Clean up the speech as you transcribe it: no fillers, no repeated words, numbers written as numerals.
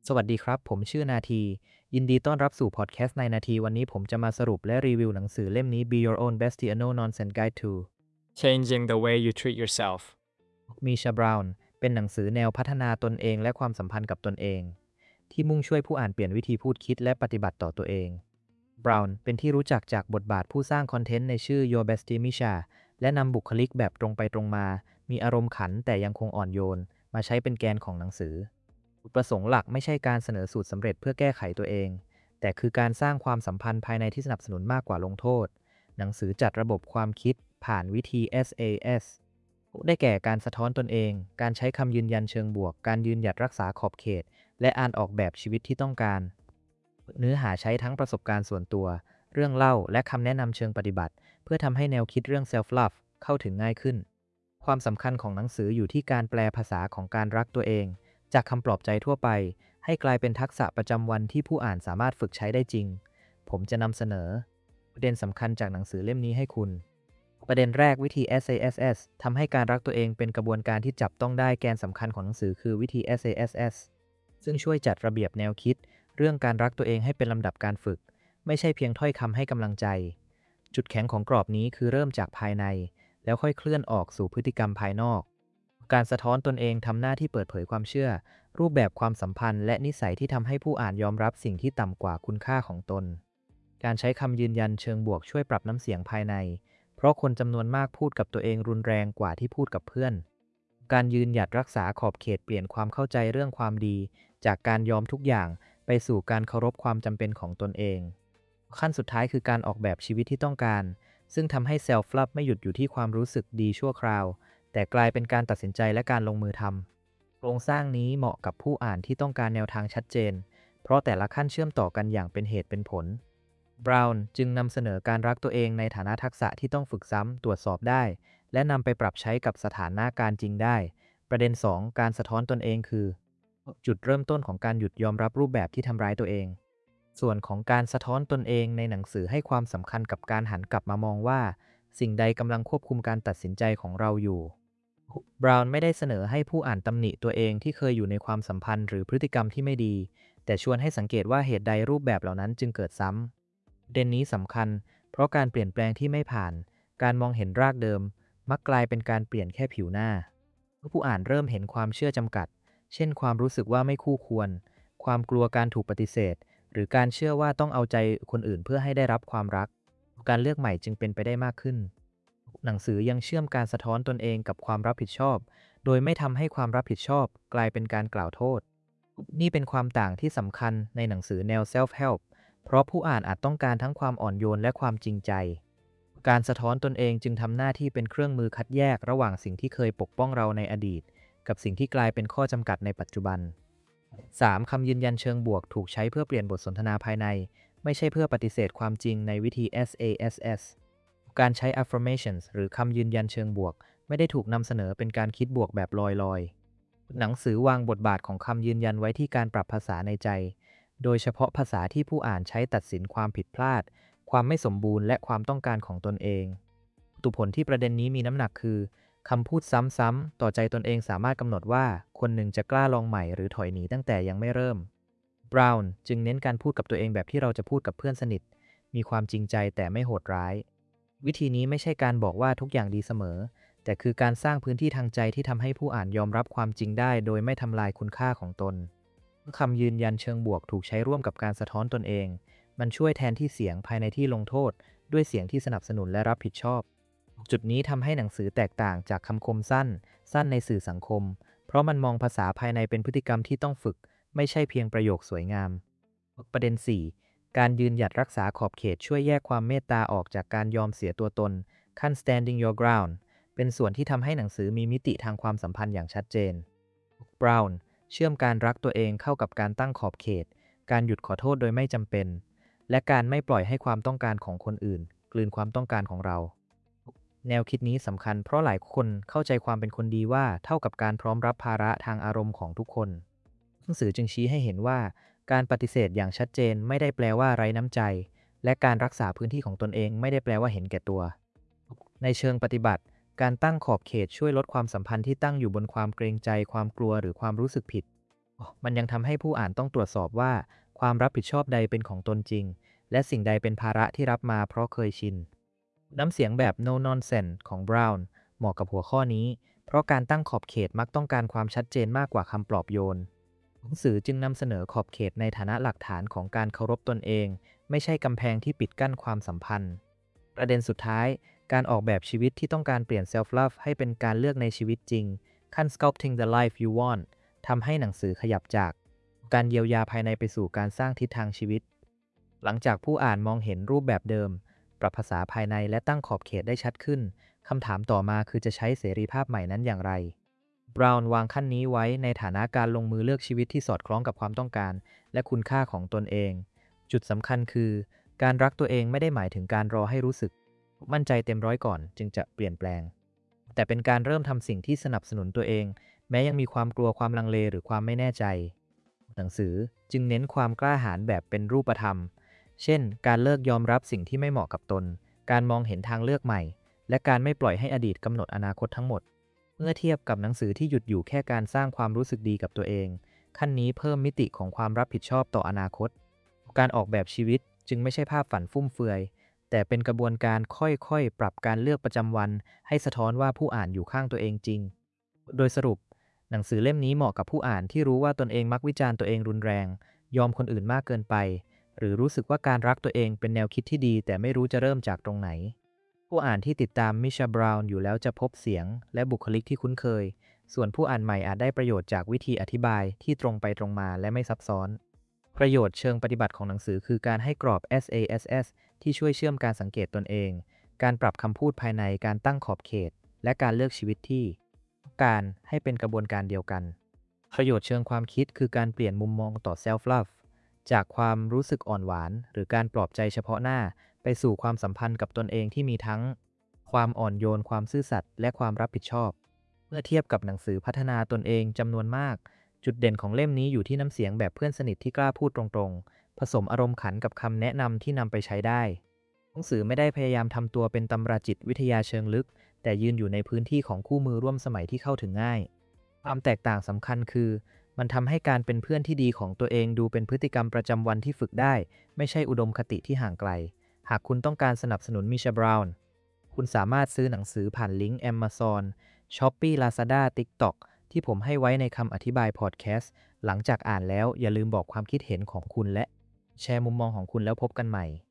สวัสดีครับผมชื่อนาทียินดีต้อนรับสู่พอดแคสต์ในนาทีวันนี้ผมจะมาสรุปและรีวิวหนังสือเล่มนี้ Be Your Own Bestie A No Nonsense Guide to Changing the way you treat yourself. มีชาบราวน์เป็นหนังสือแนวพัฒนาตนเองและความสัมพันธ์กับตนเองที่มุ่งช่วยผู้อ่านเปลี่ยนวิธีพูดคิดและปฏิบัติต่อตัวเองบราวน์เป็นที่รู้จักจากบทบาทผู้สร้างคอนเทนต์ในชื่อ Your Bestie Misha และนำบุคลิกแบบตรงไปตรงมามีอารมณ์ขันแต่ยังคงอ่อนโยนมาใช้เป็นแกนของหนังสือจุดประสงค์หลักไม่ใช่การเสนอสูตรสำเร็จเพื่อแก้ไขตัวเองแต่คือการสร้างความสัมพันธ์ภายในที่สนับสนุนมากกว่าลงโทษหนังสือจัดระบบความคิดผ่านวิธี SAS ได้แก่การสะท้อนตนเอง การใช้คำยืนยันเชิงบวก การยืนหยัดรักษาขอบเขต และอ่านออกแบบชีวิตที่ต้องการ เนื้อหาใช้ทั้งประสบการณ์ส่วนตัว เรื่องเล่า และคำแนะนำเชิงปฏิบัติ เพื่อทำให้แนวคิดเรื่อง self-love เข้าถึงง่ายขึ้น ความสำคัญของหนังสืออยู่ที่การแปลภาษาของการรักตัวเอง จากคำปลอบใจทั่วไป ให้กลายเป็นทักษะประจำวันที่ผู้อ่านสามารถฝึกใช้ได้จริง ผมจะนำเสนอประเด็นสำคัญจากหนังสือเล่มนี้ให้คุณ ประเด็นแรกวิธี SASS ทำให้การรักตัวเองเป็นกระบวนการที่จับต้องได้แกนสำคัญของหนังสือคือวิธี SASS ซึ่งช่วยจัดระเบียบแนวคิดเรื่องการรักตัวเองให้เป็นลำดับการฝึกไม่ใช่เพียงถ้อยคำให้กำลังใจจุดแข็งของกรอบนี้คือเริ่มจากภายในแล้วค่อยเคลื่อนออกสู่พฤติกรรมภายนอกการสะท้อนตนเองทำหน้าที่เปิดเผยความเชื่อรูปแบบความสัมพันธ์และนิสัยที่ทำให้ผู้อ่านยอมรับสิ่งที่ต่ำกว่าคุณค่าของตนการใช้คำยืนยันเชิงบวกช่วยปรับน้ำเสียงภายในเพราะคนจำนวนมากพูดกับตัวเองรุนแรงกว่าที่พูดกับเพื่อนการยืนหยัดรักษาขอบเขตเปลี่ยนความเข้าใจเรื่องความดีจากการยอมทุกอย่างไปสู่การเคารพความจำเป็นของตนเองขั้นสุดท้ายคือการออกแบบชีวิตที่ต้องการซึ่งทำให้ self-love ไม่หยุดอยู่ที่ความรู้สึกดีชั่วคราวแต่กลายเป็นการตัดสินใจและการลงมือทำโครงสร้างนี้เหมาะกับผู้อ่านที่ต้องการแนวทางชัดเจนเพราะแต่ละขั้นเชื่อมต่อกันอย่างเป็นเหตุเป็นผลบราวน์จึงนำเสนอการรักตัวเองในฐานะทักษะที่ต้องฝึกซ้ำตรวจสอบได้และนำไปปรับใช้กับสถานการณ์จริงได้ประเด็น2การสะท้อนตนเองคือจุดเริ่มต้นของการหยุดยอมรับรูปแบบที่ทำร้ายตัวเองส่วนของการสะท้อนตนเองในหนังสือให้ความสำคัญกับการหันกลับมามองว่าสิ่งใดกำลังควบคุมการตัดสินใจของเราอยู่บราวน์ไม่ได้เสนอให้ผู้อ่านตำหนิตัวเองที่เคยอยู่ในความสัมพันธ์หรือพฤติกรรมที่ไม่ดีแต่ชวนให้สังเกตว่าเหตุใดรูปแบบเหล่านั้นจึงเกิดซ้ำประเด็นนี้สำคัญเพราะการเปลี่ยนแปลงที่ไม่ผ่านการมองเห็นรากเดิมมักกลายเป็นการเปลี่ยนแค่ผิวหน้าเมื่อผู้อ่านเริ่มเห็นความเชื่อจำกัดเช่นความรู้สึกว่าไม่คู่ควรความกลัวการถูกปฏิเสธหรือการเชื่อว่าต้องเอาใจคนอื่นเพื่อให้ได้รับความรักการเลือกใหม่จึงเป็นไปได้มากขึ้นหนังสือยังเชื่อมการสะท้อนตนเองกับความรับผิดชอบโดยไม่ทำให้ความรับผิดชอบกลายเป็นการกล่าวโทษนี่เป็นความต่างที่สำคัญในหนังสือแนว self-help เพราะผู้อ่านอาจต้องการทั้งความอ่อนโยนและความจริงใจการสะท้อนตนเองจึงทำหน้าที่เป็นเครื่องมือคัดแยกระหว่างสิ่งที่เคยปกป้องเราในอดีตกับสิ่งที่กลายเป็นข้อจำกัดในปัจจุบัน 3. คำยืนยันเชิงบวกถูกใช้เพื่อเปลี่ยนบทสนทนาภายในไม่ใช่เพื่อปฏิเสธความจริงในวิธี SASS การใช้ affirmations หรือคำยืนยันเชิงบวกไม่ได้ถูกนำเสนอเป็นการคิดบวกแบบลอยๆหนังสือวางบทบาทของคำยืนยันไว้ที่การปรับภาษาในใจ โดยเฉพาะภาษาที่ผู้อ่านใช้ตัดสินความผิดพลาดความไม่สมบูรณ์และความต้องการของตนเองตุผลที่ประเด็นนี้มีน้ำหนักคือคำพูดซ้ำๆต่อใจตนเองสามารถกำหนดว่าคนหนึ่งจะกล้าลองใหม่หรือถอยหนีตั้งแต่ยังไม่เริ่มบราวน์จึงเน้นการพูดกับตัวเองแบบที่เราจะพูดกับเพื่อนสนิทมีความจริงใจแต่ไม่โหดร้ายวิธีนี้ไม่ใช่การบอกว่าทุกอย่างดีเสมอแต่คือการสร้างพื้นที่ทางใจที่ทำให้ผู้อ่านยอมรับความจริงได้โดยไม่ทำลายคุณค่าของตนเมื่อคำยืนยันเชิงบวกถูกใช้ร่วมกับการสะท้อนตนเองมันช่วยแทนที่เสียงภายในที่ลงโทษด้วยเสียงที่สนับสนุนและรับผิดชอบจุดนี้ทำให้หนังสือแตกต่างจากคำคมสั้นในสื่อสังคมเพราะมันมองภาษาภายในเป็นพฤติกรรมที่ต้องฝึกไม่ใช่เพียงประโยคสวยงามประเด็น4การยืนหยัดรักษาขอบเขตช่วยแยกความเมตตาออกจากการยอมเสียตัวตนขั้น standing your ground เป็นส่วนที่ทำให้หนังสือมีมิติทางความสัมพันธ์อย่างชัดเจนบราวน์เชื่อมการรักตัวเองเข้ากับการตั้งขอบเขตการหยุดขอโทษโดยไม่จำเป็นและการไม่ปล่อยให้ความต้องการของคนอื่นกลืนความต้องการของเราแนวคิดนี้สำคัญเพราะหลายคนเข้าใจความเป็นคนดีว่าเท่ากับการพร้อมรับภาระทางอารมณ์ของทุกคนหนังสือจึงชี้ให้เห็นว่าการปฏิเสธอย่างชัดเจนไม่ได้แปลว่าไร้น้ำใจและการรักษาพื้นที่ของตนเองไม่ได้แปลว่าเห็นแก่ตัวในเชิงปฏิบัติการตั้งขอบเขตช่วยลดความสัมพันธ์ที่ตั้งอยู่บนความเกรงใจความกลัวหรือความรู้สึกผิดมันยังทำให้ผู้อ่านต้องตรวจสอบว่าความรับผิดชอบใดเป็นของตนจริงและสิ่งใดเป็นภาระที่รับมาเพราะเคยชินน้ำเสียงแบบ no nonsense ของ Brown เหมาะกับหัวข้อนี้เพราะการตั้งขอบเขตมักต้องการความชัดเจนมากกว่าคำปลอบโยนหนังสือจึงนำเสนอขอบเขตในฐานะหลักฐานของการเคารพตนเองไม่ใช่กำแพงที่ปิดกั้นความสัมพันธ์ประเด็นสุดท้ายการออกแบบชีวิตที่ต้องการเปลี่ยน self love ให้เป็นการเลือกในชีวิตจริงขั้น sculpting the life you want ทำให้หนังสือขยับจากการเยียวยาภายในไปสู่การสร้างทิศทางชีวิตหลังจากผู้อ่านมองเห็นรูปแบบเดิมปรับภาษาภายในและตั้งขอบเขตได้ชัดขึ้นคำถามต่อมาคือจะใช้เสรีภาพใหม่นั้นอย่างไรบราวน์วางขั้นนี้ไว้ในฐานะการลงมือเลือกชีวิตที่สอดคล้องกับความต้องการและคุณค่าของตนเองจุดสำคัญคือการรักตัวเองไม่ได้หมายถึงการรอให้รู้สึกมั่นใจเต็มร้อยก่อนจึงจะเปลี่ยนแปลงแต่เป็นการเริ่มทำสิ่งที่สนับสนุนตัวเองแม้ยังมีความกลัวความลังเลหรือความไม่แน่ใจหนังสือจึงเน้นความกล้าหาญแบบเป็นรูปธรรมเช่นการเลิกยอมรับสิ่งที่ไม่เหมาะกับตนการมองเห็นทางเลือกใหม่และการไม่ปล่อยให้อดีตกำหนดอนาคตทั้งหมดเมื่อเทียบกับหนังสือที่หยุดอยู่แค่การสร้างความรู้สึกดีกับตัวเองขั้นนี้เพิ่มมิติของความรับผิดชอบต่ออนาคตการออกแบบชีวิตจึงไม่ใช่ภาพฝันฟุ่มเฟือยแต่เป็นกระบวนการค่อยๆปรับการเลือกประจำวันให้สะท้อนว่าผู้อ่านอยู่ข้างตัวเองจริงโดยสรุปหนังสือเล่มนี้เหมาะกับผู้อ่านที่รู้ว่าตนเองมักวิจารณ์ตัวเองรุนแรงยอมคนอื่นมากเกินไปหรือรู้สึกว่าการรักตัวเองเป็นแนวคิดที่ดีแต่ไม่รู้จะเริ่มจากตรงไหนผู้อ่านที่ติดตามมิชาบราวน์อยู่แล้วจะพบเสียงและบุคลิกที่คุ้นเคยส่วนผู้อ่านใหม่อาจได้ประโยชน์จากวิธีอธิบายที่ตรงไปตรงมาและไม่ซับซ้อนประโยชน์เชิงปฏิบัติของหนังสือคือการให้กรอบ SASS ที่ช่วยเชื่อมการสังเกตตนเองการปรับคำพูดภายในการตั้งขอบเขตและการเลือกชีวิตที่การให้เป็นกระบวนการเดียวกันประโยชน์เชิงความคิดคือการเปลี่ยนมุมมองต่อ self love จากความรู้สึกอ่อนหวานหรือการปลอบใจเฉพาะหน้าไปสู่ความสัมพันธ์กับตนเองที่มีทั้งความอ่อนโยนความซื่อสัตย์และความรับผิดชอบเมื่อเทียบกับหนังสือพัฒนาตนเองจำนวนมากจุดเด่นของเล่มนี้อยู่ที่น้ำเสียงแบบเพื่อนสนิทที่กล้าพูดตรงๆผสมอารมณ์ขันกับคำแนะนำที่นำไปใช้ได้หนังสือไม่ได้พยายามทำตัวเป็นตำราจิตวิทยาเชิงลึกแต่ยืนอยู่ในพื้นที่ของคู่มือร่วมสมัยที่เข้าถึงง่ายความแตกต่างสำคัญคือมันทำให้การเป็นเพื่อนที่ดีของตัวเองดูเป็นพฤติกรรมประจำวันที่ฝึกได้ไม่ใช่อุดมคติที่ห่างไกลหากคุณต้องการสนับสนุนมิชาบราวน์คุณสามารถซื้อหนังสือผ่านลิงก์ Amazon Shopee Lazada TikTok ที่ผมให้ไว้ในคำอธิบายพอดแคสต์หลังจากอ่านแล้วอย่าลืมบอกความคิดเห็นของคุณและแชร์มุมมองของคุณแล้วพบกันใหม่